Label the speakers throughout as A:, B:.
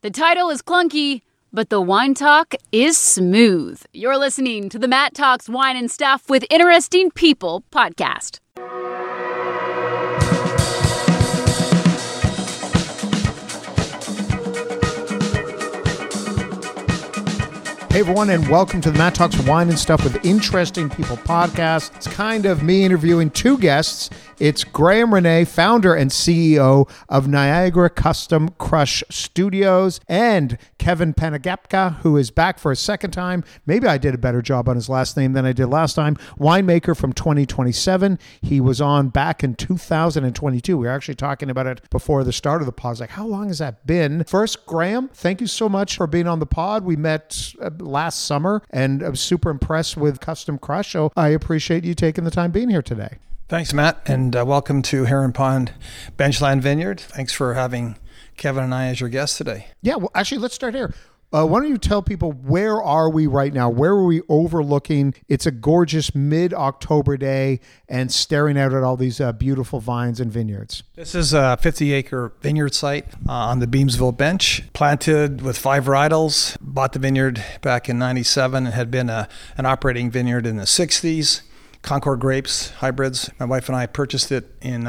A: The title is clunky, but the wine talk is smooth. You're listening to the Matt Talks Wine and Stuff with Interesting People podcast.
B: Hey everyone, and welcome to the Matt Talks Wine and Stuff with Interesting People podcast. It's kind of me interviewing two guests. It's Graham Rene, founder and CEO of Niagara Custom Crush Studios, and Kevin Panagapka, who is back for a second time. Maybe I did a better job on his last name than I did last time. Winemaker from 2027. He was on back in 2022. We were actually talking about it before the start of the pod. I was like, how long has that been? First, Graham, thank you so much for being on the pod. We met last summer, and I was super impressed with Custom Crush, so I appreciate you taking the time being here today.
C: Thanks, Matt, and welcome to Heron Pond Benchland Vineyard. Thanks for having Kevin and I as your guests today.
B: Yeah, well, actually, let's start here. Why don't you tell people, where are we right now? Where are we overlooking? It's a gorgeous mid-October day and staring out at all these beautiful vines and vineyards.
C: This is a 50-acre vineyard site on the Beamsville Bench, planted with 5 varietals. Bought the vineyard back in 97 and had been an operating vineyard in the 60s. Concord grapes, hybrids. My wife and I purchased it in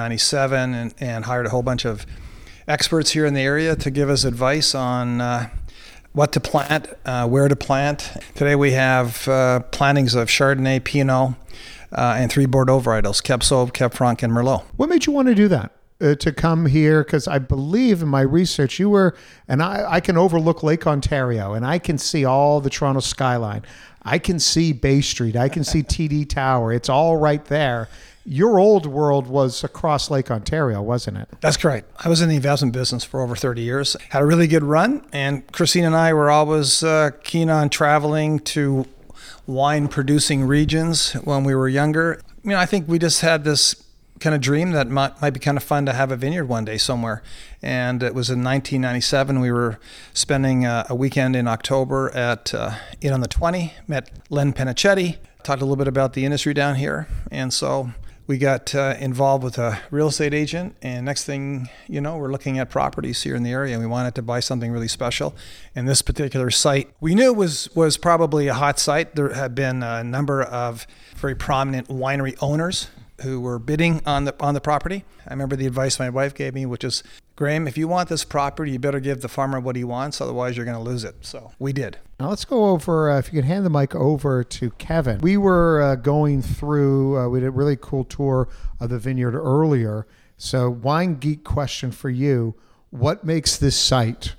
C: 97 and hired a whole bunch of experts here in the area to give us advice on what to plant, where to plant. Today we have plantings of Chardonnay, Pinot, and 3 Bordeaux varietals, Cab Sauv, Cab Franc, and Merlot.
B: What made you want to do that? To come here, because I believe in my research you were, and I can overlook Lake Ontario, and I can see all the Toronto skyline. I can see Bay Street. I can see TD Tower. It's all right there. Your old world was across Lake Ontario, wasn't it?
C: That's correct. I was in the investment business for over 30 years. Had a really good run, and Christine and I were always keen on traveling to wine-producing regions when we were younger. You know, I think we just had this kind of dream that might be kind of fun to have a vineyard one day somewhere. And it was in 1997. We were spending a weekend in October at Inn on the 20, met Len Penichetti, talked a little bit about the industry down here. And so we got involved with a real estate agent. And next thing you know, we're looking at properties here in the area. And we wanted to buy something really special. And this particular site, we knew was probably a hot site. There had been a number of very prominent winery owners who were bidding on the property. I remember the advice my wife gave me, which is, Graham, if you want this property, you better give the farmer what he wants, otherwise you're going to lose it. So we did.
B: Now let's go over, if you can hand the mic over to Kevin. We were going through, we did a really cool tour of the vineyard earlier. So wine geek question for you. What makes this site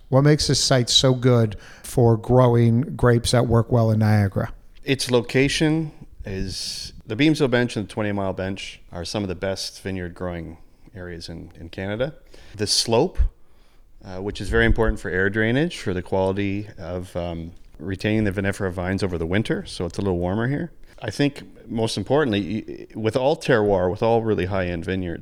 B: so good for growing grapes that work well in Niagara?
D: Its location is... The Beamsville Bench and the 20 Mile Bench are some of the best vineyard growing areas in Canada. The slope, which is very important for air drainage, for the quality of retaining the vinifera vines over the winter, so it's a little warmer here. I think most importantly, with all terroir, with all really high-end vineyard,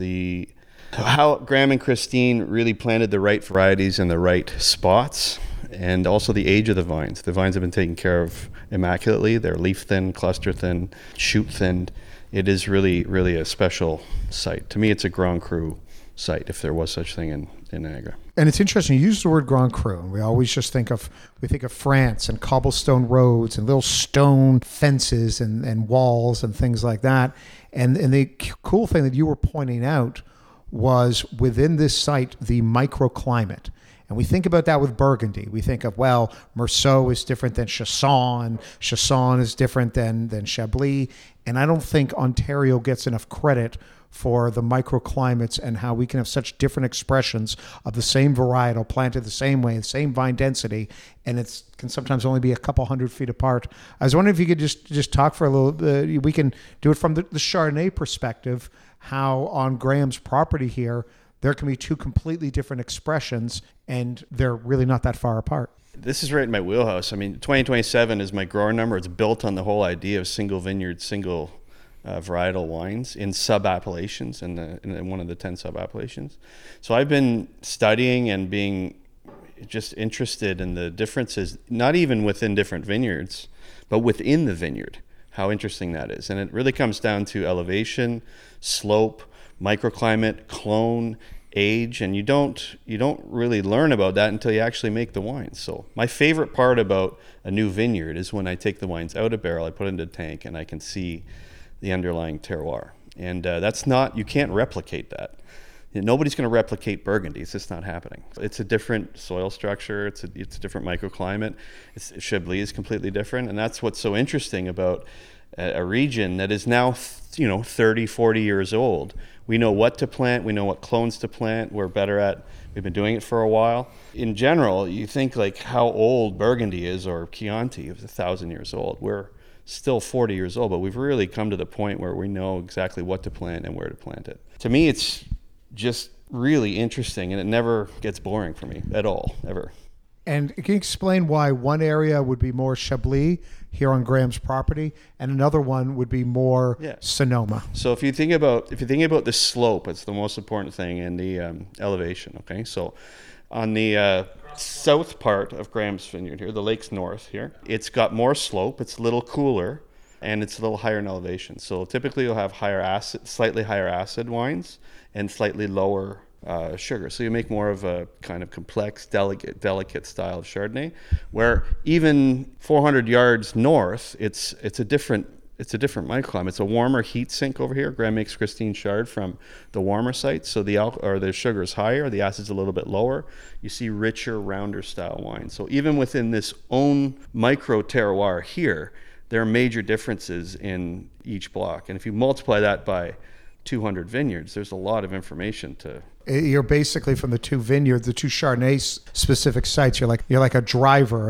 D: how Graham and Christine really planted the right varieties in the right spots, and also the age of the vines. The vines have been taken care of immaculately. They're leaf thin, cluster thin, shoot thin. It is really, really a special site. To me, it's a Grand Cru site, if there was such thing in Niagara.
B: And it's interesting, you use the word Grand Cru, and we always just think of France and cobblestone roads and little stone fences and walls and things like that. And the cool thing that you were pointing out was within this site, the microclimate. And we think about that with Burgundy. We think of, well, Meursault is different than Chassagne. Chassagne is different than Chablis. And I don't think Ontario gets enough credit for the microclimates and how we can have such different expressions of the same varietal planted the same way, the same vine density, and it can sometimes only be a couple hundred feet apart. I was wondering if you could just talk for a little bit. We can do it from the Chardonnay perspective, how on Graham's property here, there can be two completely different expressions, and they're really not that far apart.
D: This is right in my wheelhouse. I mean, 2027 is my grower number. It's built on the whole idea of single vineyard, single varietal wines in sub-appellations, in one of the 10 sub-appellations. So I've been studying and being just interested in the differences, not even within different vineyards, but within the vineyard, how interesting that is. And it really comes down to elevation, slope, microclimate, clone, age, and you don't really learn about that until you actually make the wines. So my favorite part about a new vineyard is when I take the wines out of barrel, I put it into a tank, and I can see the underlying terroir. And you can't replicate that. Nobody's going to replicate Burgundy. It's just not happening. It's a different soil structure. It's a different microclimate. Chablis is completely different. And that's what's so interesting about a region that is now 30, 40 years old. We know what to plant. We know what clones to plant. We've been doing it for a while. In general, you think like how old Burgundy is, or Chianti is 1,000 years old. We're still 40 years old, but we've really come to the point where we know exactly what to plant and where to plant it. To me, it's just really interesting, and it never gets boring for me at all, ever.
B: And can you explain why one area would be more Chablis here on Graham's property, and another one would be more Sonoma?
D: So if you think about the slope, it's the most important thing, and the elevation. Okay, so on the south part of Graham's vineyard here, the lake's north here, it's got more slope. It's a little cooler, and it's a little higher in elevation. So typically you'll have slightly higher acid wines and slightly lower sugar. So you make more of a kind of complex, delicate style of Chardonnay, where even 400 yards north, it's a different microclimate. It's a warmer heat sink over here. Graham makes Christine Chard from the warmer sites, so the sugar is higher, the acid's a little bit lower. You see richer, rounder style wine. So even within this own micro terroir here, there are major differences in each block. And if you multiply that by 200 vineyards, there's a lot of information to.
B: You're basically from the two Chardonnay specific sites. You're like a driver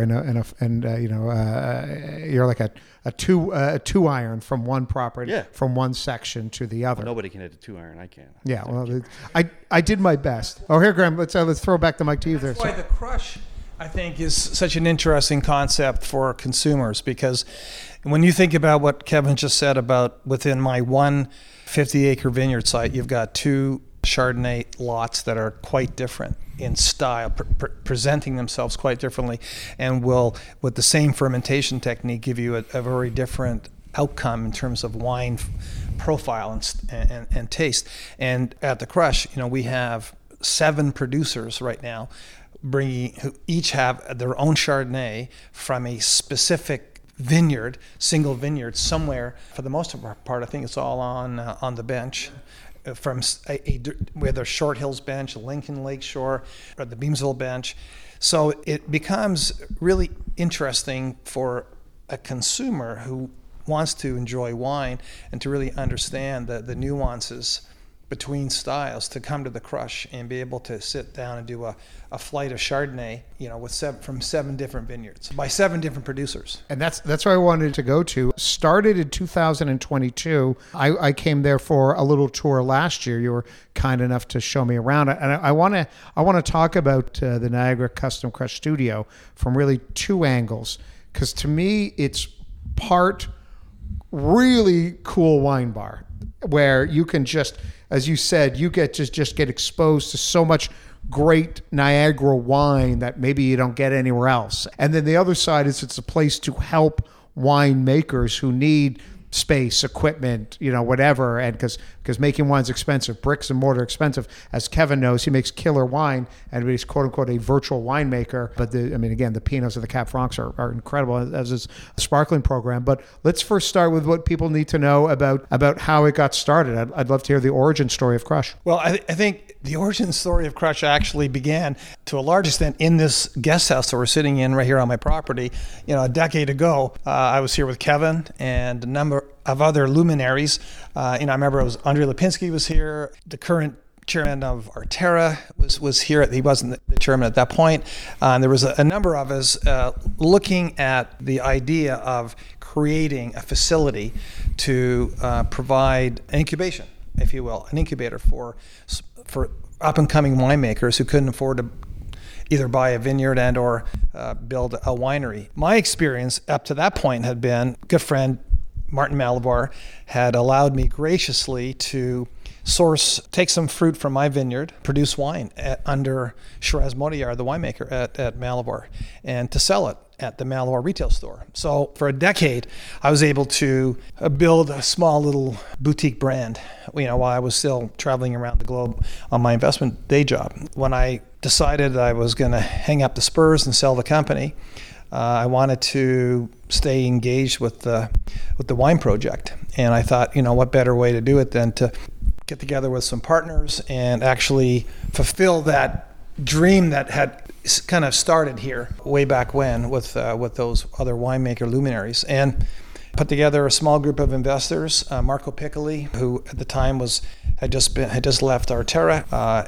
B: you're like a two iron from one property, from one section to the other.
D: Well, nobody can hit a 2-iron. I can.
B: Yeah, well, I did my best. Oh, here, Graham. Let's throw back the mic to you.
C: That's why the crush, I think, is such an interesting concept for consumers, because when you think about what Kevin just said about within my 150-acre vineyard site, you've got two Chardonnay lots that are quite different in style, presenting themselves quite differently, and will, with the same fermentation technique, give you a very different outcome in terms of wine profile and taste. And at the crush, we have 7 producers right now who each have their own Chardonnay from a specific vineyard, single vineyard somewhere. For the most part, I think it's all on the bench. From whether Short Hills bench, Lincoln Lakeshore, or the Beamsville bench. So it becomes really interesting for a consumer who wants to enjoy wine and to really understand the nuances between styles, to come to the crush and be able to sit down and do a flight of Chardonnay, from 7 different vineyards by 7 different producers.
B: And that's where I wanted to go to. Started in 2022. I came there for a little tour last year. You were kind enough to show me around. And I want to talk about the Niagara Custom Crush Studio from really 2 angles, because to me it's part really cool wine bar where you can just, as you said, you get just get exposed to so much great Niagara wine that maybe you don't get anywhere else. And then the other side is it's a place to help winemakers who need space, equipment, whatever, and because making wine's expensive, bricks and mortar expensive. As Kevin knows, he makes killer wine, and he's quote unquote a virtual winemaker. But the Pinots and the Cab Francs are incredible, as is the sparkling program. But let's first start with what people need to know about how it got started. I'd love to hear the origin story of Crush.
C: Well, I think the origin story of Crush actually began to a large extent in this guest house that we're sitting in right here on my property. A decade ago, I was here with Kevin and a number of other luminaries. I remember it was Andrei Lipinski was here. The current chairman of Arterra was here. He wasn't the chairman at that point. There was a number of us looking at the idea of creating a facility to provide an incubation, if you will, an incubator for up-and-coming winemakers who couldn't afford to either buy a vineyard and or build a winery. My experience up to that point had been, good friend Martin Malabar had allowed me graciously to take some fruit from my vineyard, produce wine under Shiraz Modiar, the winemaker at Malabar, and to sell it at the Malloy retail store. So for a decade, I was able to build a small little boutique brand, while I was still traveling around the globe on my investment day job. When I decided I was going to hang up the spurs and sell the company, I wanted to stay engaged with the wine project. And I thought, what better way to do it than to get together with some partners and actually fulfill that dream that had kind of started here way back when with those other winemaker luminaries, and put together a small group of investors. Marco Piccoli, who at the time had just left Arterra,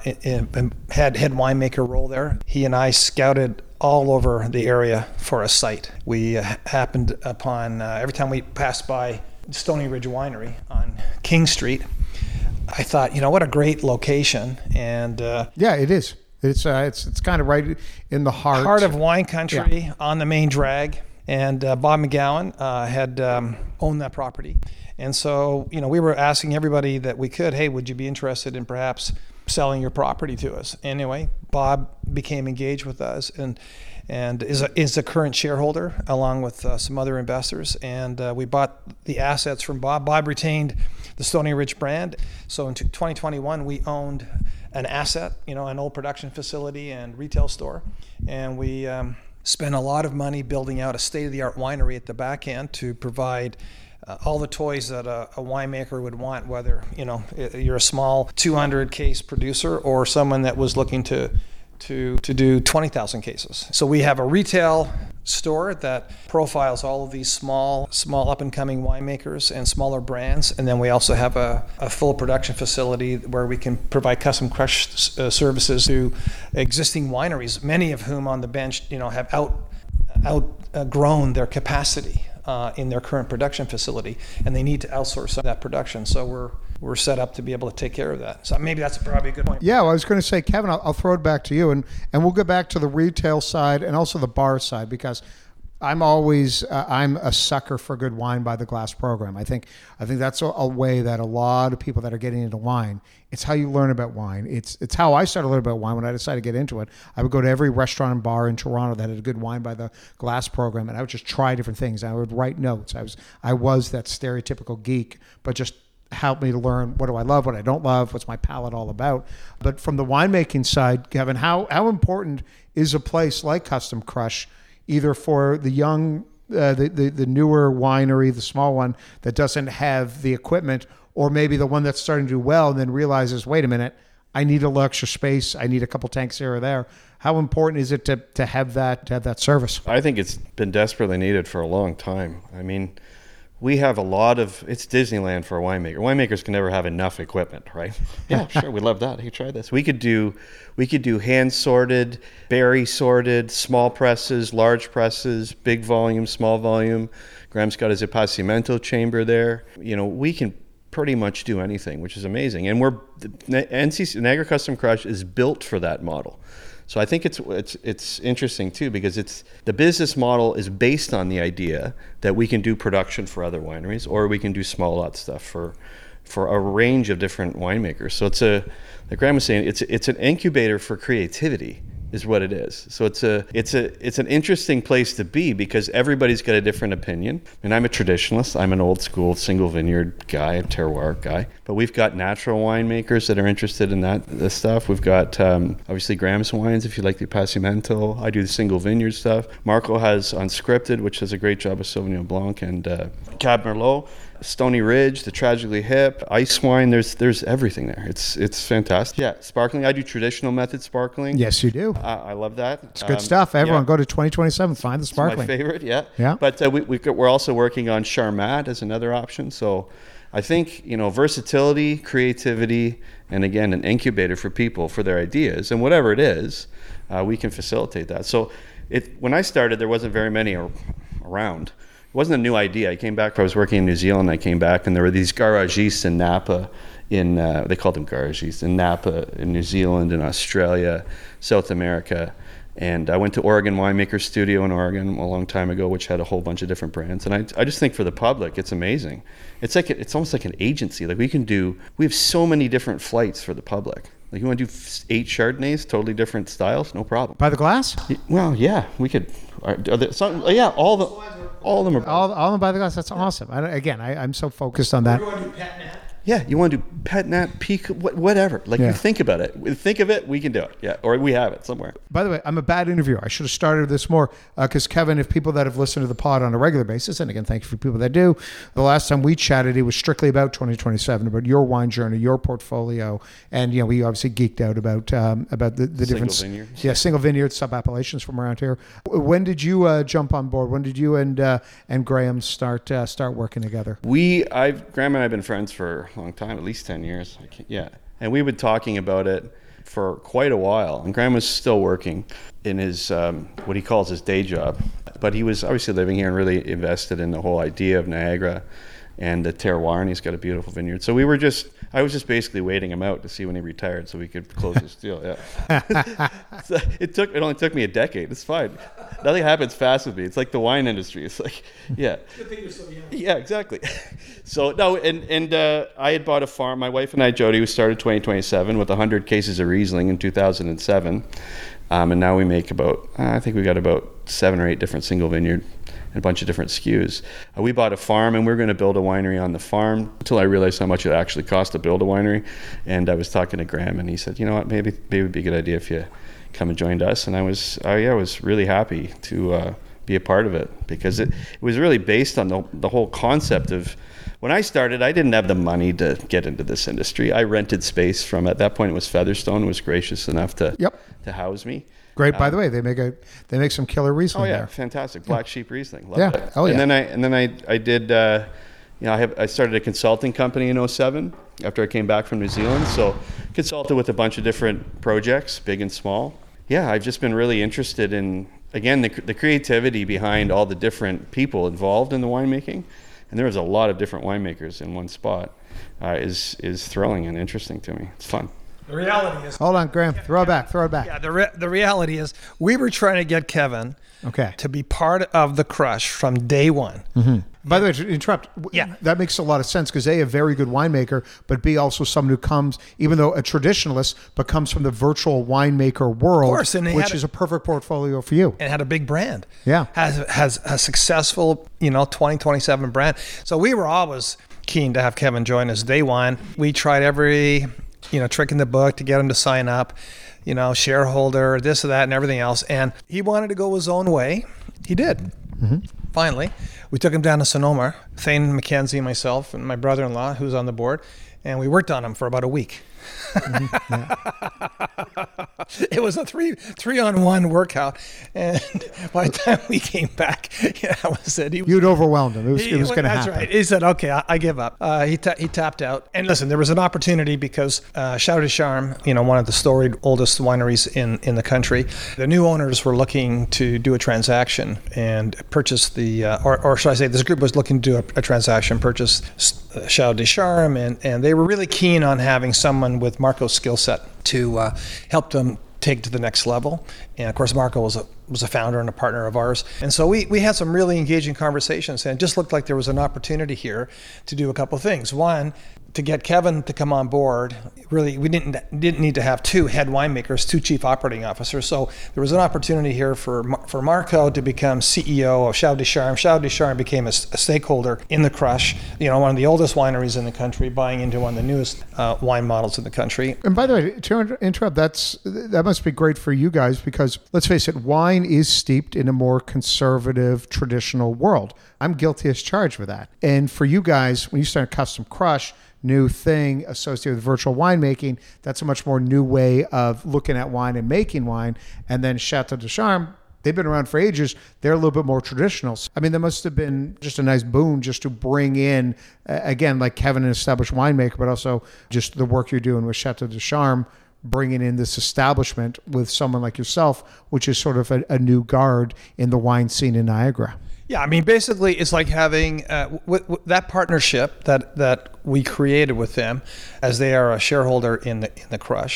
C: had head winemaker role there. He and I scouted all over the area for a site. We happened upon every time we passed by Stony Ridge Winery on King Street. I thought, what a great location, and
B: yeah, it is. It's kind of right in the heart
C: of wine country, on the main drag. And Bob McGowan had owned that property. And so, we were asking everybody that we could, hey, would you be interested in perhaps selling your property to us? Anyway, Bob became engaged with us and is a current shareholder along with some other investors. And we bought the assets from Bob. Bob retained the Stony Ridge brand. So in 2021, we owned an asset, an old production facility and retail store. And we spent a lot of money building out a state-of-the-art winery at the back end to provide all the toys that a winemaker would want, whether you're a small 200 case producer or someone that was looking to do 20,000 cases. So we have a retail store that profiles all of these small up-and-coming winemakers and smaller brands, and then we also have a full production facility where we can provide custom crush services to existing wineries, many of whom on the bench have outgrown their capacity in their current production facility, and they need to outsource that production. So we're set up to be able to take care of that. So maybe that's probably a good point.
B: Yeah, well, I was going to say, Kevin, I'll throw it back to you, and we'll go back to the retail side and also the bar side, because I'm always I'm a sucker for good wine by the glass program. I think that's a way that a lot of people that are getting into wine, it's how you learn about wine. It's how I started learning about wine when I decided to get into it. I would go to every restaurant and bar in Toronto that had a good wine by the glass program, and I would just try different things. I would write notes. I was that stereotypical geek, but just helped me to learn what do I love, what I don't love, what's my palate all about. But from the winemaking side, Kevin, how important is a place like Custom Crush, either for the young, the newer winery, the small one that doesn't have the equipment, or maybe the one that's starting to do well and then realizes, wait a minute, I need a little extra space, I need a couple tanks here or there. How important is it to have that service?
D: I think it's been desperately needed for a long time. I mean, we have it's Disneyland for a winemaker. Winemakers can never have enough equipment, right? Yeah, sure, we love that. Hey, try this. We could do hand sorted, berry sorted, small presses, large presses, big volume, small volume. Graham's got his Appassimento chamber there. We can pretty much do anything, which is amazing. And Niagara Custom Crush is built for that model. So I think it's interesting too, because the business model is based on the idea that we can do production for other wineries, or we can do small lot stuff for a range of different winemakers. So like Graham was saying, it's an incubator for creativity, is what it is. So it's an interesting place to be, because everybody's got a different opinion. And I'm a traditionalist. I'm an old school single vineyard guy, a terroir guy. But we've got natural winemakers that are interested in this stuff. We've got obviously Graham's wines, if you like the Appassimento. I do the single vineyard stuff. Marco has Unscripted, which does a great job of Sauvignon Blanc and Cab Merlot. Stony Ridge, the Tragically Hip, ice wine. There's everything there. It's fantastic. Yeah, sparkling. I do traditional method sparkling.
B: Yes, you do.
D: I love that.
B: It's good stuff. Everyone go to 2027. Find the sparkling.
D: It's my favorite. Yeah.
B: Yeah.
D: But we're also working on Charmat as another option. So I think versatility, creativity, and again an incubator for people for their ideas, and whatever it is, we can facilitate that. So when I started, there wasn't very many around. It wasn't a new idea. I was working in New Zealand. I came back, and there were these garagistes in Napa. They called them garagistes in Napa, in New Zealand, in Australia, South America. And I went to Oregon Winemaker Studio in Oregon a long time ago, which had a whole bunch of different brands. And I just think for the public, it's amazing. It's almost like an agency. Like we have so many different flights for the public. Like, you want to do 8 Chardonnays, totally different styles, no problem.
B: By the glass?
D: Well, yeah, we could. Are there some, yeah, all of them are.
B: All of them by the glass. That's awesome. I'm so focused on that.
D: Yeah, you want to do pet nat, peak, whatever. Like,
B: Yeah.
D: you think about it. Think of it, we can do it. Yeah, or we have it somewhere.
B: By the way, I'm a bad interviewer. I should have started this more because Kevin, if people that have listened to the pod on a regular basis, and again, thank you for people that do, the last time we chatted, it was strictly about 2027, about your wine journey, your portfolio, and we obviously geeked out about the different
D: vineyards.
B: Yeah, single vineyard sub appellations from around here. When did you jump on board? When did you and Graham start working together?
D: Graham and I have been friends for a long time, at least 10 years. And we've been talking about it for quite a while. And Graham was still working in his, what he calls his day job. But he was obviously living here and really invested in the whole idea of Niagara and the terroir, and he's got a beautiful vineyard. So I was just basically waiting him out to see when he retired so we could close this deal. Yeah. So it only took me a decade. It's fine. Nothing happens fast with me. It's like the wine industry. It's like, yeah.
C: Good thing you're so young.
D: Yeah, exactly. So no, and I had bought a farm. My wife and I, Jody, we started 2027 with 100 cases of Riesling in 2007. And now we make I think we got about 7 or 8 different single vineyard and a bunch of different SKUs. We bought a farm and we were going to build a winery on the farm until I realized how much it actually cost to build a winery. And I was talking to Graham and he said, you know what, maybe it'd be a good idea if you come and joined us. And I was really happy to be a part of it because it was really based on the whole concept of, when I started, I didn't have the money to get into this industry. I rented space from, at that point it was Featherstone, was gracious enough to house me.
B: Great, by the way, they make some killer Riesling.
D: Oh yeah,
B: there.
D: fantastic Black Sheep Riesling. Love
B: Yeah.
D: it.
B: Oh yeah.
D: And then I did. I started a consulting company in 2007 after I came back from New Zealand. So consulted with a bunch of different projects, big and small. Yeah, I've just been really interested in, again, the creativity behind all the different people involved in the winemaking. And there was a lot of different winemakers in one spot. Is thrilling and interesting to me. It's fun.
C: The reality is...
B: Hold on, Graham. Throw it back.
C: Yeah, the reality is we were trying to get Kevin to be part of the Crush from day one.
B: Mm-hmm. By the way, to interrupt,
C: yeah,
B: that makes a lot of sense because A, a very good winemaker, but B, also someone who comes, even though a traditionalist, but comes from the virtual winemaker world,
C: of course, and
B: which is a perfect portfolio for you.
C: And had a big brand.
B: Yeah.
C: Has a successful, 2027 brand. So we were always keen to have Kevin join us day one. We tried every, trick in the book to get him to sign up, shareholder, this or that and everything else. And he wanted to go his own way. He did.
B: Mm-hmm.
C: Finally, we took him down to Sonoma, Thane McKenzie, myself, and my brother-in-law, who's on the board, and we worked on him for about a week. Mm-hmm. Yeah. It was a 3-on-1 workout, and by the time we came back, that was it.
B: You'd overwhelmed him. It was going to happen.
C: That's right. He said, "Okay, I give up." He tapped out. And listen, there was an opportunity because Château de Charme, one of the storied oldest wineries in the country, the new owners were looking to do a transaction and purchase or should I say, this group was looking to do a transaction, purchase Château de Charme, and they were really keen on having someone with Marco's skill set to help them take to the next level. And of course, Marco was a founder and a partner of ours. And so we had some really engaging conversations, and it just looked like there was an opportunity here to do a couple of things. One, to get Kevin to come on board. Really, we didn't need to have 2 head winemakers, 2 chief operating officers. So there was an opportunity here for Marco to become CEO of Château de Charme. Château de Charme became a stakeholder in the Crush, one of the oldest wineries in the country, buying into one of the newest wine models in the country.
B: And by the way, to interrupt, that must be great for you guys because, let's face it, wine is steeped in a more conservative, traditional world. I'm guilty as charged with that. And for you guys, when you start a Custom Crush, new thing associated with virtual winemaking, that's a much more new way of looking at wine and making wine. And then Château de Charme, they've been around for ages. They're a little bit more traditional. I mean, that must have been just a nice boon just to bring in, again, like Kevin, an established winemaker, but also just the work you're doing with Château de Charme, bringing in this establishment with someone like yourself, which is sort of a new guard in the wine scene in Niagara.
C: Yeah, I mean, basically, it's like having that partnership that we created with them, as they are a shareholder in the Crush.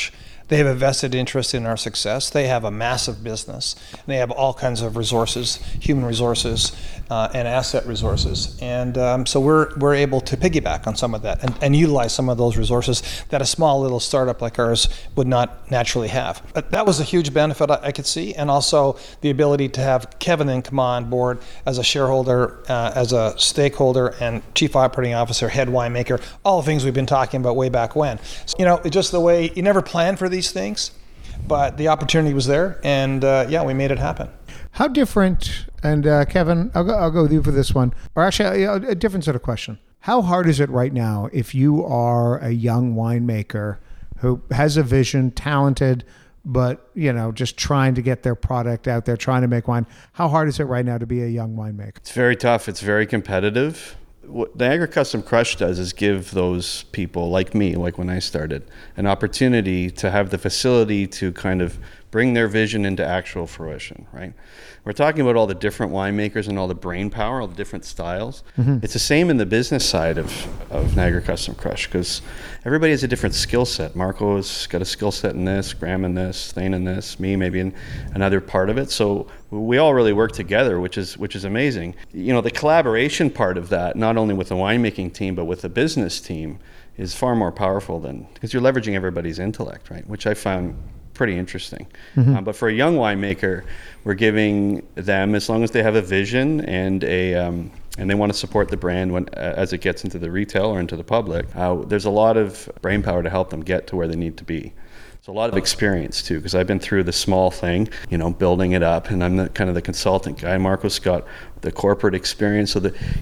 C: They have a vested interest in our success. They have a massive business. And they have all kinds of resources, human resources, and asset resources. And so we're able to piggyback on some of that and utilize some of those resources that a small little startup like ours would not naturally have. But that was a huge benefit I could see, and also the ability to have Kevin then come on board as a shareholder, as a stakeholder, and chief operating officer, head winemaker, all the things we've been talking about way back when. So, it's just the way you never plan for these things, but the opportunity was there, and we made it happen.
B: How different, and Kevin, I'll go with you for this one, or actually a different sort of question. How hard is it right now if you are a young winemaker who has a vision, talented, but just trying to get their product out there, trying to make wine? How hard is it right now to be a young winemaker?
D: It's very tough. It's very competitive. What Niagara Custom Crush does is give those people like me, like when I started, an opportunity to have the facility to kind of bring their vision into actual fruition, right? We're talking about all the different winemakers and all the brain power, all the different styles. Mm-hmm. It's the same in the business side of Niagara Custom Crush, because everybody has a different skill set. Marco's got a skill set in this, Graham in this, Thane in this, me maybe in another part of it. So we all really work together, which is amazing. The collaboration part of that, not only with the winemaking team, but with the business team, is far more powerful because you're leveraging everybody's intellect, right? Which I found pretty interesting. Mm-hmm. But for a young winemaker, we're giving them, as long as they have a vision and and they want to support the brand as it gets into the retail or into the public, there's a lot of brain power to help them get to where they need to be. So a lot of experience too, because I've been through the small thing, building it up, and I'm the consultant guy. Marco's got the corporate experience, so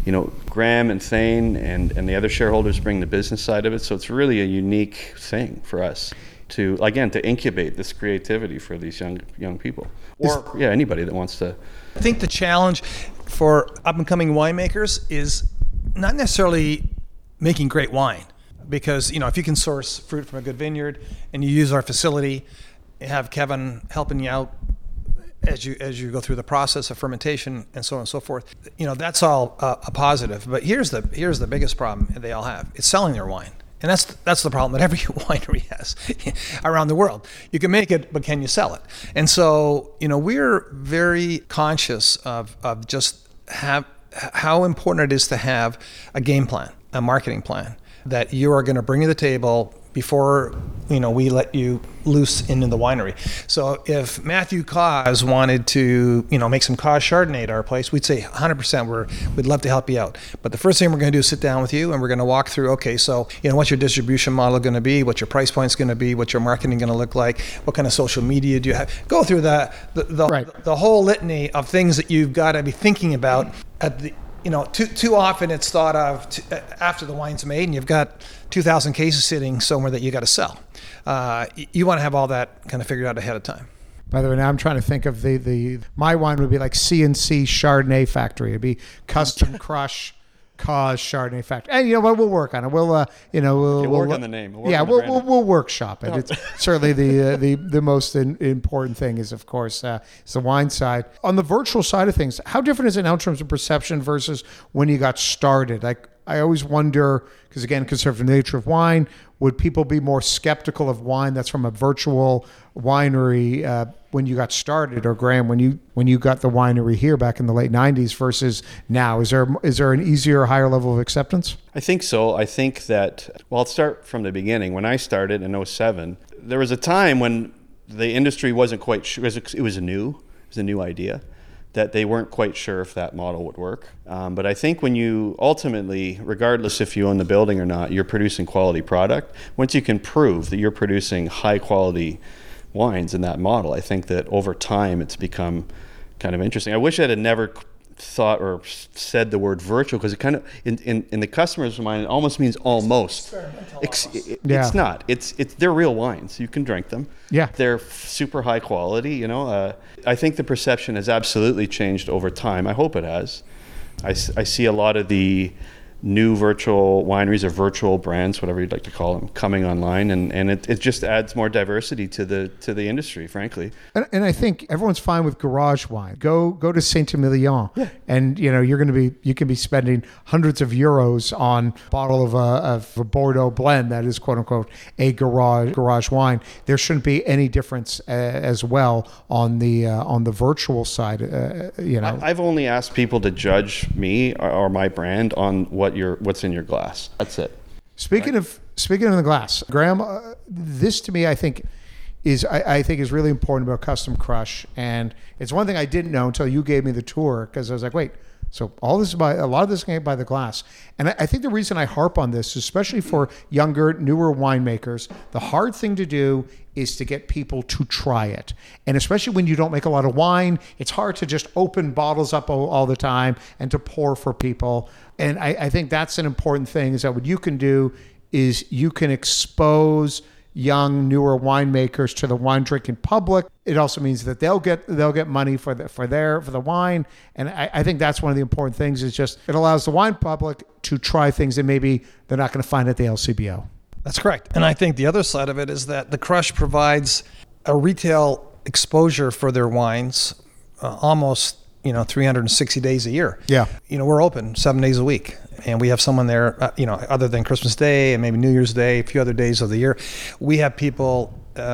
D: Graham and Thane and the other shareholders bring the business side of it. So it's really a unique thing for us to incubate this creativity for these young people, or anybody that wants to.
C: I think the challenge for up and coming winemakers is not necessarily making great wine, because if you can source fruit from a good vineyard and you use our facility, have Kevin helping you out as you go through the process of fermentation and so on and so forth, that's all a positive. But here's the biggest problem they all have: it's selling their wine. And that's the problem that every winery has around the world. You can make it, but can you sell it? And so, we're very conscious of just how important it is to have a game plan, a marketing plan that you are going to bring to the table before we let you loose into the winery. So if Matthew Cause wanted to make some Cause Chardonnay at our place, we'd say 100% we'd love to help you out. But the first thing we're going to do is sit down with you, and we're going to walk through, okay, so what's your distribution model going to be, what's your price point's going to be, what's your marketing going to look like, what kind of social media do you have? Go through the whole litany of things that you've got to be thinking about at the too often it's thought of after the wine's made and you've got 2,000 cases sitting somewhere that you got to sell. You want to have all that kind of figured out ahead of time.
B: By the way, now I'm trying to think of my wine would be like CNC Chardonnay Factory. It'd be Custom Crush Cause Chardonnay Factory. And we'll work on it. We'll
D: work on the name.
B: We'll workshop it. It's certainly the most important thing is, of course, is the wine side. On the virtual side of things, how different is it now in terms of perception versus when you got started? Like, I always wonder, because again, conservative nature of wine, would people be more skeptical of wine that's from a virtual winery when you got started, or Graham, when you got the winery here back in the late 90s versus now? Is there an easier, higher level of acceptance?
D: I think so. I think that, I'll start from the beginning. When I started in 2007, there was a time when the industry wasn't quite sure. It was a new idea, that they weren't quite sure if that model would work. But I think when you ultimately, regardless if you own the building or not, you're producing quality product. Once you can prove that you're producing high quality wines in that model, I think that over time it's become kind of interesting. I wish I had never thought or said the word virtual, because it kind of in the customer's mind it almost means almost. It's not. It's they're real wines. You can drink them.
B: Yeah,
D: they're super high quality. I think the perception has absolutely changed over time. I hope it has. I see a lot of the new virtual wineries or virtual brands, whatever you'd like to call them, coming online, and it just adds more diversity to the industry, frankly.
B: And I think everyone's fine with garage wine. Go to Saint-Emilion, and you can be spending hundreds of euros on a bottle of a Bordeaux blend that is quote unquote a garage wine. There shouldn't be any difference as well on the virtual side.
D: I've only asked people to judge me or my brand on what's in your glass. That's it.
B: Speaking of the glass, Graham, this to me I think is really important about Custom Crush, and it's one thing I didn't know until you gave me the tour, because I was like, wait, so a lot of this came by the glass. And I think the reason I harp on this, especially for younger, newer winemakers, the hard thing to do is to get people to try it. And especially when you don't make a lot of wine, it's hard to just open bottles up all the time and to pour for people. And I think that's an important thing, is that what you can do is you can expose young, newer winemakers to the wine drinking public. It also means that they'll get money for the wine. And I think that's one of the important things, is just it allows the wine public to try things that maybe they're not going to find at the LCBO.
C: That's correct. And I think the other side of it is that the Crush provides a retail exposure for their wines almost 360 days a year.
B: Yeah.
C: We're open 7 days a week, and we have someone there, other than Christmas Day and maybe New Year's Day, a few other days of the year. We have people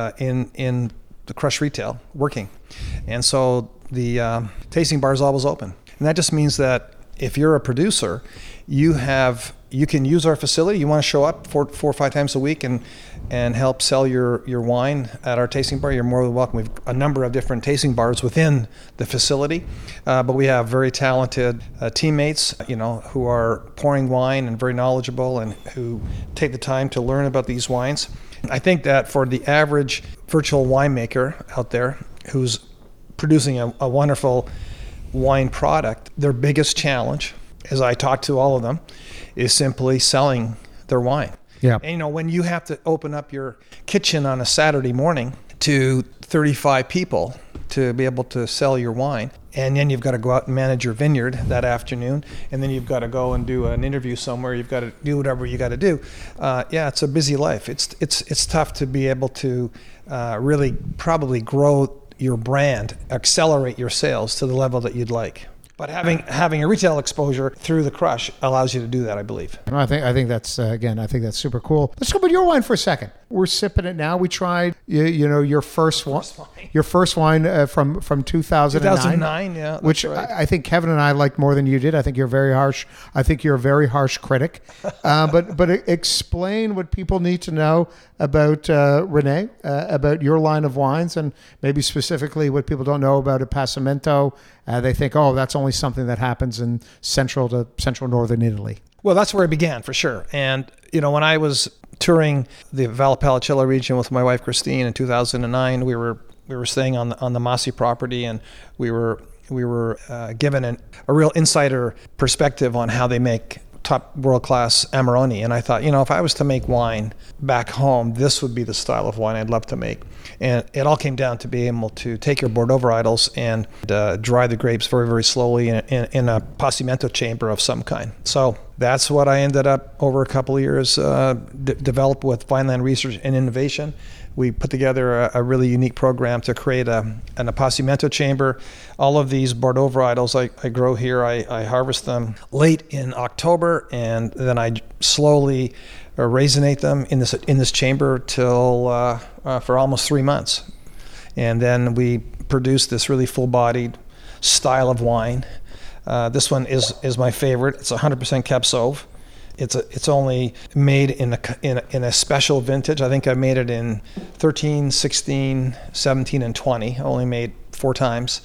C: in the Crush retail working. And so the tasting bar is always open. And that just means that if you're a producer, you can use our facility. You want to show up 4 or 5 times a week and help sell your wine at our tasting bar, you're more than welcome. We've a number of different tasting bars within the facility, but we have very talented teammates, who are pouring wine and very knowledgeable and who take the time to learn about these wines. I think that for the average virtual winemaker out there who's producing a wonderful wine product, their biggest challenge, as I talk to all of them, is simply selling their wine.
B: Yeah.
C: And when you have to open up your kitchen on a Saturday morning to 35 people to be able to sell your wine, and then you've got to go out and manage your vineyard that afternoon, and then you've got to go and do an interview somewhere, you've got to do whatever you got to do. It's a busy life. It's tough to be able to really probably grow your brand, accelerate your sales to the level that you'd like. But having a retail exposure through the Crush allows you to do that, I believe.
B: I think that's I think that's super cool. Let's talk about your wine for a second. We're sipping it now. We tried your first wine from 2009.
C: 2009, yeah, that's
B: which
C: right.
B: I think Kevin and I liked more than you did. I think you're very harsh. I think you're a very harsh critic. But explain what people need to know about Rene, about your line of wines, and maybe specifically what people don't know about Appassimento. They think, that's only something that happens in central northern Italy.
C: Well, that's where it began, for sure. And, when I was touring the Valpolicella region with my wife, Christine, in 2009, we were staying on the Masi property, and we were given a real insider perspective on how they make top world-class Amarone. And I thought, if I was to make wine back home, this would be the style of wine I'd love to make. And it all came down to being able to take your Bordeaux varietals and dry the grapes very, very slowly in a Passimento chamber of some kind. So that's what I ended up over a couple of years developed with Vineland Research and Innovation. We put together a really unique program to create an Appassimento chamber. All of these Bordeaux varietals I grow here, I harvest them late in October, and then I slowly raisinate them in this chamber till for almost 3 months. And then we produce this really full-bodied style of wine. This one is my favorite. It's 100% Cab Sauv. It's only made in a special vintage. I think I made it in 13, 16, 17, and 20. I only made 4 times.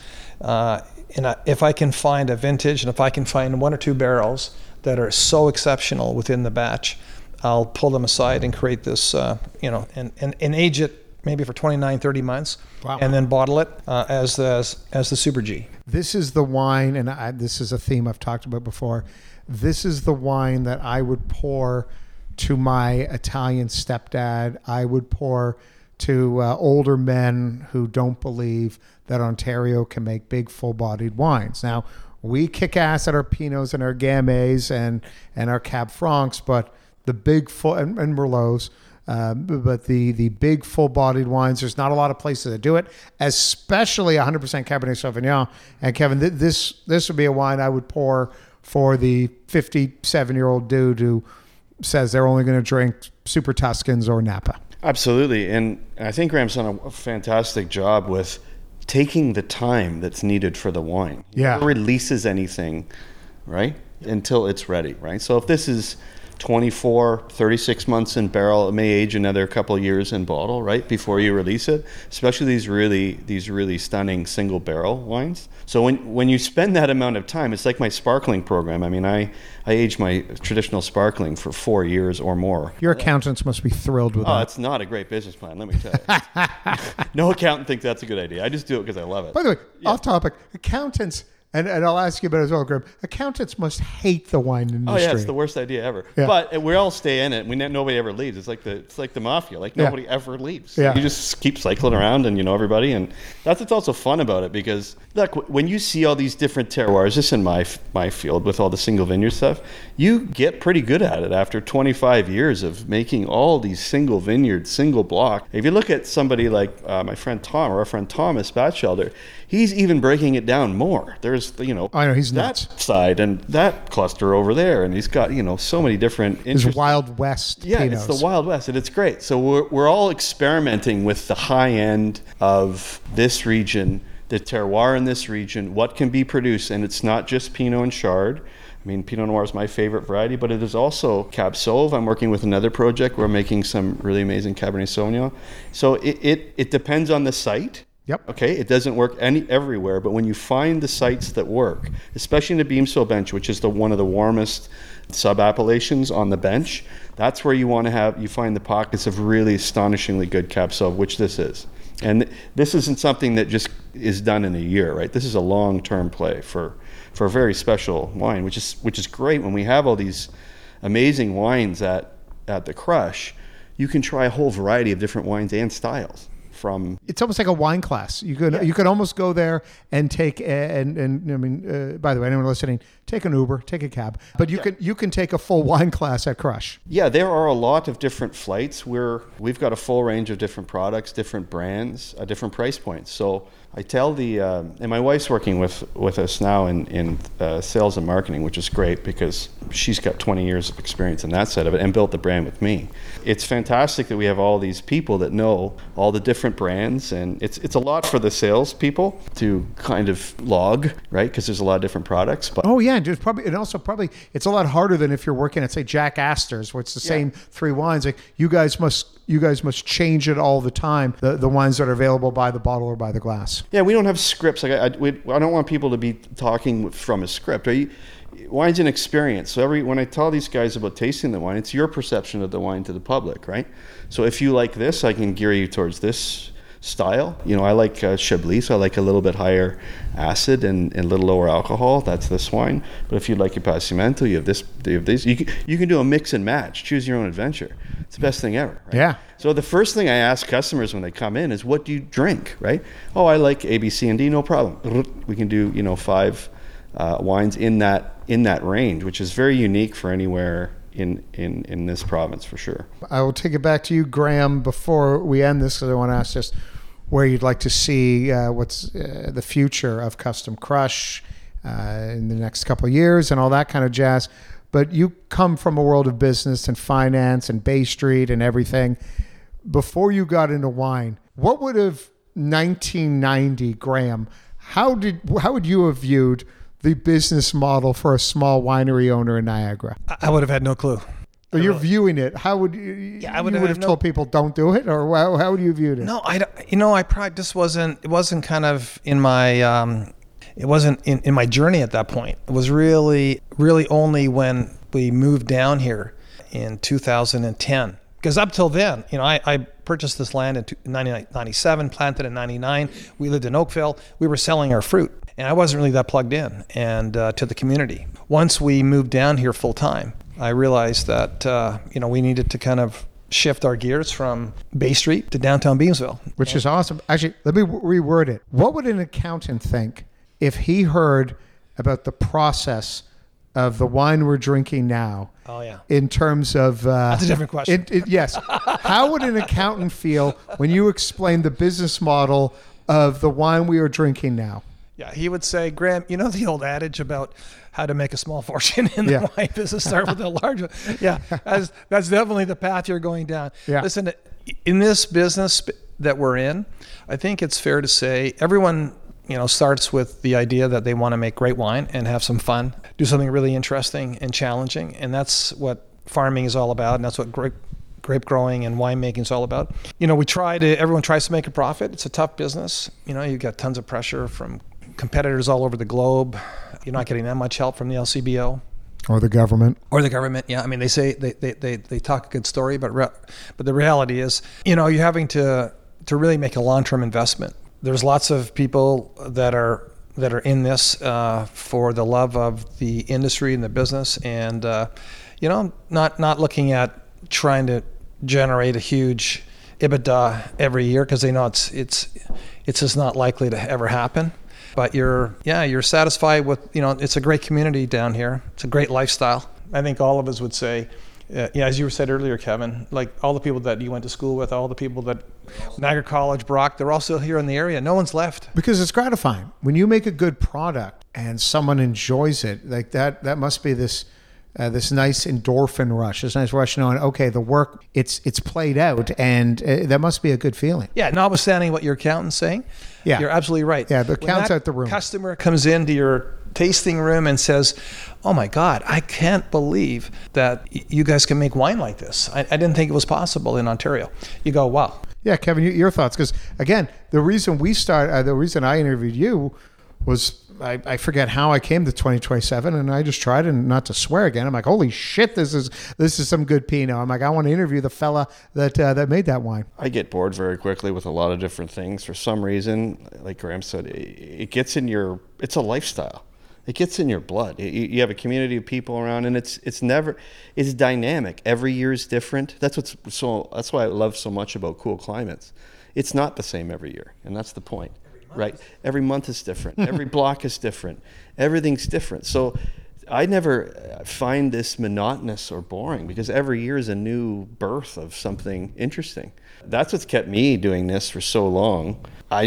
C: If I can find a vintage, and if I can find 1 or 2 barrels that are so exceptional within the batch, I'll pull them aside and create this, and age it maybe for 29, 30 months,
B: wow,
C: and then bottle it as the Super G.
B: This is the wine, and this is a theme I've talked about before. This is the wine that I would pour to my Italian stepdad. I would pour to older men who don't believe that Ontario can make big, full-bodied wines. Now, we kick ass at our Pinots and our Gamay and our Cab Francs, but the big full and Merlots. But the big full-bodied wines, there's not a lot of places that do it, especially 100% Cabernet Sauvignon. And Kevin, this would be a wine I would pour for the 57-year-old dude who says they're only going to drink Super Tuscans or Napa.
D: Absolutely. And I think Graham's done a fantastic job with taking the time that's needed for the wine. He never releases anything, right, until it's ready, right? So if this is 24, 36 months in barrel, it may age another couple of years in bottle, right, before you release it, especially these really stunning single barrel wines. So when you spend that amount of time, it's like my sparkling program. I mean, I age my traditional sparkling for 4 years or more.
B: Your accountants must be thrilled with that.
D: Oh, it's not a great business plan, let me tell you. No accountant thinks that's a good idea. I just do it because I love it.
B: By the way, off topic, accountants, and I'll ask you about it as well, Graham. Accountants must hate the wine industry.
D: Oh yeah, it's the worst idea ever.
B: Yeah.
D: But we all stay in it. Nobody ever leaves. It's like the mafia. Like nobody ever leaves.
B: Yeah.
D: You just keep cycling around, and you know everybody. And that's what's also fun about it, because look, when you see all these different terroirs, just in my field with all the single vineyard stuff, you get pretty good at it after 25 years of making all these single vineyard, single block. If you look at somebody like my friend Tom or our friend Thomas Batchelder, he's even breaking it down more. There's
B: I know, he's
D: that
B: nuts.
D: side and that cluster over there, and he's got so many different
B: His Wild West
D: yeah,
B: Pinots.
D: it's the Wild West, and it's great. So we're all experimenting with the high end of this region, the terroir in this region, what can be produced, and it's not just Pinot and Chard. I mean, Pinot Noir is my favorite variety, but it is also Cab Sauv. I'm working with another project. We're making some really amazing Cabernet Sauvignon. So it depends on the site.
B: Yep.
D: Okay, it doesn't work everywhere, but when you find the sites that work, especially in the Beamsville bench, which is one of the warmest sub-appellations on the bench, that's where you find the pockets of really astonishingly good Cab Sauv, which this is. And this isn't something that just is done in a year, right? This is a long-term play for a very special wine, which is great. When we have all these amazing wines at the Crush, you can try a whole variety of different wines and styles. It's
B: almost like a wine class. You could almost go there and take and I mean, by the way, anyone listening, take an Uber, take a cab, but you can take a full wine class at Crush.
D: Yeah, there are a lot of different flights where we've got a full range of different products, different brands, different price points. So I tell and my wife's working with us now in sales and marketing, which is great because she's got 20 years of experience in that side of it and built the brand with me. It's fantastic that we have all these people that know all the different brands, and it's a lot for the sales people to kind of log, right? Because there's a lot of different products. But it's a lot harder than if you're working at, say, Jack Astor's, where it's the same three wines. Like you guys must change it all the time. The wines that are available by the bottle or by the glass. Yeah, we don't have scripts. Like I don't want people to be talking from a script. Wine's an experience. So when I tell these guys about tasting the wine, it's your perception of the wine to the public, right? So if you like this, I can gear you towards this style. I like Chablis, so I like a little bit higher acid and a little lower alcohol. That's this wine. But if you'd like your Passimento, you have this. You can do a mix and match. Choose your own adventure. It's the best thing ever. Right?
B: Yeah.
D: So the first thing I ask customers when they come in is, what do you drink, right? Oh, I like A, B, C, and D, no problem. We can do 5 wines in that range, which is very unique for anywhere in this province for sure.
B: I will take it back to you, Graham, before we end this, because I want to ask just where you'd like to see what's the future of Custom Crush in the next couple of years and all that kind of jazz. But you come from a world of business and finance and Bay Street and everything. Before you got into wine, what would have 1990 Graham, how would you have viewed the business model for a small winery owner in Niagara?
C: I would have had no clue.
B: But you're viewing it. How would you?
C: Yeah, I
B: would have told people don't do it, or how would you view it?
C: No, I probably just wasn't. It wasn't kind of in my. It wasn't in my journey at that point. It was really only when we moved down here in 2010. Because up till then, I purchased this land in 1997, planted in 99. We lived in Oakville. We were selling our fruit, and I wasn't really that plugged in and to the community. Once we moved down here full time, I realized that we needed to kind of shift our gears from Bay Street to downtown Beamsville,
B: which is awesome. Actually, let me reword it. What would an accountant think if he heard about the process of the wine we're drinking now.
C: Oh, yeah.
B: In terms of
C: That's a different question.
B: Yes. How would an accountant feel when you explain the business model of the wine we are drinking now?
C: Yeah, he would say, Graham, you know the old adage about how to make a small fortune in the wine business, start with a large one. Yeah, that's definitely the path you're going down.
B: Yeah.
C: Listen, in this business that we're in, I think it's fair to say everyone, starts with the idea that they want to make great wine and have some fun, do something really interesting and challenging. And that's what farming is all about. And that's what grape growing and winemaking is all about. Everyone tries to make a profit. It's a tough business. You've got tons of pressure from competitors all over the globe. You're not getting that much help from the LCBO.
B: Or the government.
C: Yeah. I mean, they say they talk a good story, but the reality is, you're having to really make a long-term investment. There's lots of people that are in this for the love of the industry and the business, and not looking at trying to generate a huge EBITDA every year because they know it's just not likely to ever happen. But you're satisfied with, it's a great community down here. It's a great lifestyle. I think all of us would say, as you said earlier, Kevin, like all the people that you went to school with, all the people that Niagara College, Brock, they're all still here in the area. No one's left.
B: Because it's gratifying. When you make a good product and someone enjoys it, like that must be this nice endorphin rush, this nice rush knowing, okay, the work, it's played out, and that must be a good feeling.
C: Yeah, notwithstanding what your accountant's saying, you're absolutely right.
B: Yeah, the accountant's out the room.
C: Customer comes into your tasting room and says, oh my God, I can't believe that you guys can make wine like this. I didn't think it was possible in Ontario. You go, wow.
B: Yeah, Kevin, your thoughts? Because again, the reason I interviewed you was I forget how I came to 2027, and I just tried, and not to swear again, I'm like, holy shit, this is some good Pinot. I'm like, I want to interview the fella that made that wine.
D: I get bored very quickly with a lot of different things. For some reason, like Graham said, it gets in it's a lifestyle. It gets in your blood. You have a community of people around, and it's dynamic. Every year is different. That's why I love so much about Cool Climates. It's not the same every year, and that's the point. Right? Every month is different. Every block is different. Everything's different. So I never find this monotonous or boring because every year is a new birth of something interesting. That's what's kept me doing this for so long.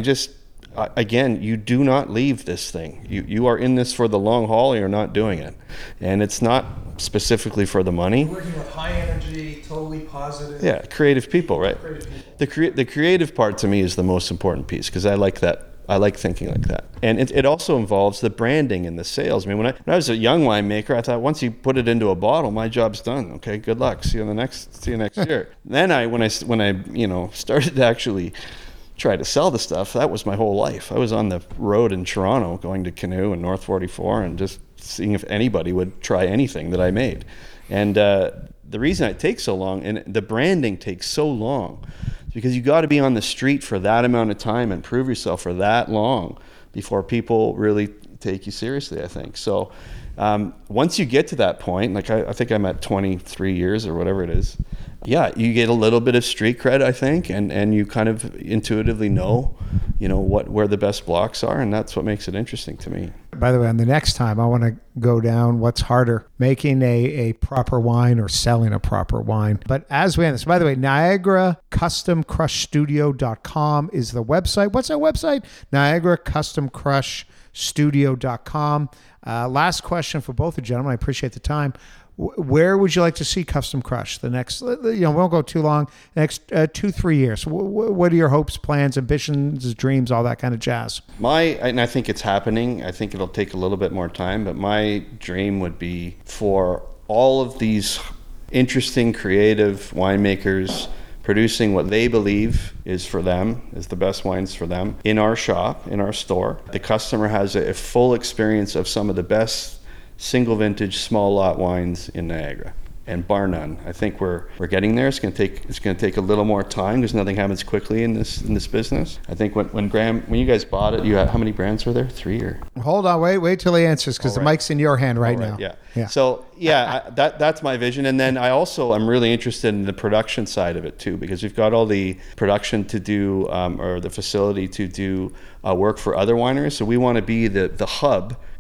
D: Again, you do not leave this thing. You are in this for the long haul, or you're not doing it. And it's not specifically for the money.
C: Working with high energy, totally positive.
D: Yeah, creative people, right? The creative part to me is the most important piece because I like that. I like thinking like that. And it also involves the branding and the sales. I mean, when I was a young winemaker, I thought once you put it into a bottle, my job's done. Okay, good luck. See you next year. Then when I started to actually try to sell the stuff, that was my whole life. I was on the road in Toronto going to Canoe and North 44 and just seeing if anybody would try anything that I made. And the reason it takes so long and the branding takes so long because you got to be on the street for that amount of time and prove yourself for that long before people really take you seriously, I think. So once you get to that point, like I think I'm at 23 years or whatever it is, yeah, you get a little bit of street cred, I think, and you kind of intuitively know where the best blocks are, and that's what makes it interesting to me.
B: By the way, on the next time, I want to go down what's harder, making a proper wine or selling a proper wine. But as we end this, by the way, NiagaraCustomCrushStudio.com is the website. What's that website? NiagaraCustomCrushStudio.com. Last question for both the gentlemen. I appreciate the time. Where would you like to see Custom Crush the next, we won't go too long, next 2-3 years? What are your hopes, plans, ambitions, dreams, all that kind of jazz?
D: And I think it's happening. I think it'll take a little bit more time, but my dream would be for all of these interesting, creative winemakers producing what they believe is for them, is the best wines for them, in our shop, in our store. The customer has a full experience of some of the best single vintage small lot wines in Niagara, and bar none. I think we're getting there. It's going to take a little more time because nothing happens quickly in this business. I think when you guys bought it, you had, how many brands were there? 3 or?
B: Hold on, wait till he answers because the mic's in your hand right now.
D: Yeah. So that's my vision, and then I'm really interested in the production side of it too because we've got all the production to do or the facility to do work for other wineries. So we want to be the hub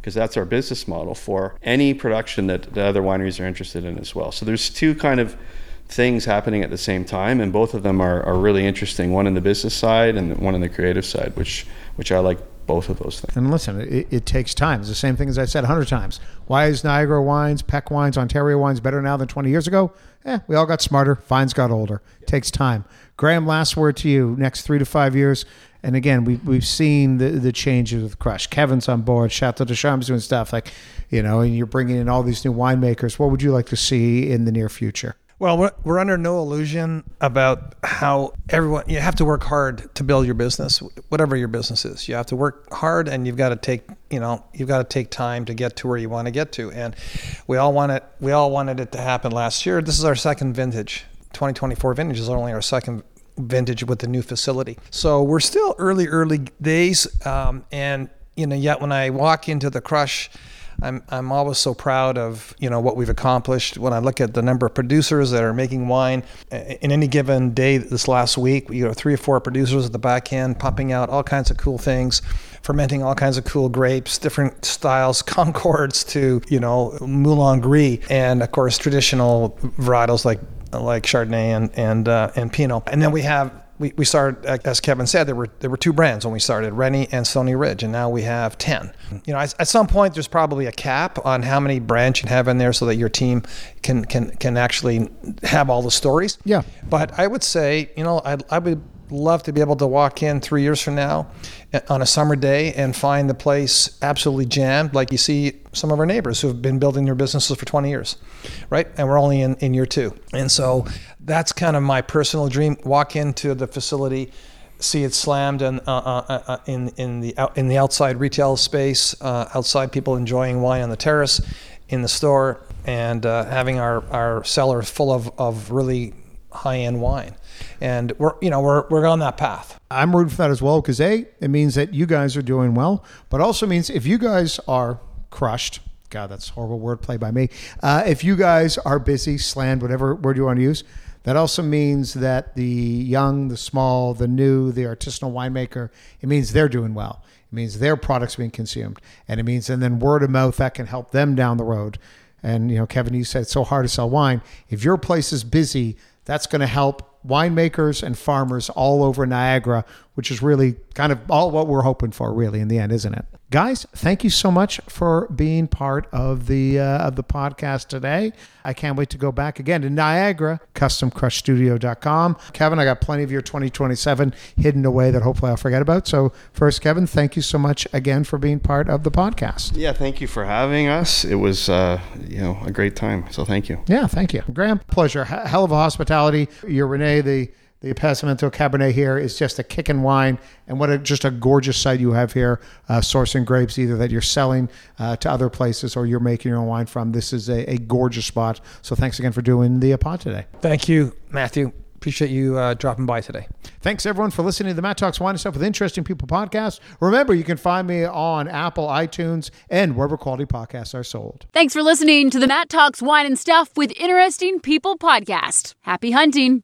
D: because that's our business model for any production that the other wineries are interested in as well. So there's two kind of things happening at the same time, and both of them are really interesting, one in the business side and one in the creative side, which I like both of those things.
B: And listen, it takes time. It's the same thing as I said 100 times. Why is Niagara Wines, Peck Wines, Ontario Wines better now than 20 years ago? We all got smarter. Vines got older. It takes time. Graham, last word to you. Next 3 to 5 years. And again, we've seen the changes with Crush. Kevin's on board. Chateau de Charme's doing stuff and you're bringing in all these new winemakers. What would you like to see in the near future?
C: Well, we're under no illusion about how you have to work hard to build your business, whatever your business is. You have to work hard, and you've got to take time to get to where you want to get to. And we all wanted it to happen last year. This is our second vintage. 2024 vintage is only our second vintage with the new facility. So we're still early days. And yet when I walk into the Crush, I'm always so proud of what we've accomplished. When I look at the number of producers that are making wine in any given day, this last week, 3 or 4 producers at the back end pumping out all kinds of cool things, fermenting all kinds of cool grapes, different styles, Concords to Moulin Gris, and of course traditional varietals like Chardonnay and Pinot. And then we started, as Kevin said, there were 2 brands when we started, Rennie and Stony Ridge, and now we have 10. At some point there's probably a cap on how many brands you can have in there so that your team can actually have all the stories.
B: Yeah.
C: But I would say, I would love to be able to walk in 3 years from now on a summer day and find the place absolutely jammed, like you see some of our neighbors who have been building their businesses for 20 years, right? And we're only in year 2. And so that's kind of my personal dream. Walk into the facility, see it slammed in the outside retail space, outside people enjoying wine on the terrace, in the store, and having our cellar full of really high-end wine. And we're on that path.
B: I'm rooting for that as well, because it means that you guys are doing well, but also means if you guys are crushed, God, that's horrible wordplay by me. If you guys are busy, slammed, whatever word you want to use, that also means that the young, the small, the new, the artisanal winemaker, it means they're doing well. It means their product's being consumed. And it means, and then word of mouth, that can help them down the road. And, Kevin, you said it's so hard to sell wine. If your place is busy, that's going to help winemakers and farmers all over Niagara, which is really kind of all what we're hoping for, really, in the end, isn't it? Guys, thank you so much for being part of the podcast today. I can't wait to go back again to Niagara, customcrushstudio.com. Kevin, I got plenty of your 2027 hidden away that hopefully I'll forget about. So first, Kevin, thank you so much again for being part of the podcast.
D: Yeah, thank you for having us. It was a great time. So thank you.
B: Yeah, thank you. Graham, pleasure. Hell of a hospitality. You're Renee, the Passamento Cabernet here is just a kickin' wine, and just a gorgeous site you have here, sourcing grapes either that you're selling to other places or you're making your own wine from. This is a gorgeous spot. So thanks again for doing the pod today.
C: Thank you, Matthew. Appreciate you dropping by today.
B: Thanks, everyone, for listening to the Matt Talks Wine and Stuff with Interesting People podcast. Remember, you can find me on Apple, iTunes, and wherever quality podcasts are sold.
A: Thanks for listening to the Matt Talks Wine and Stuff with Interesting People podcast. Happy hunting.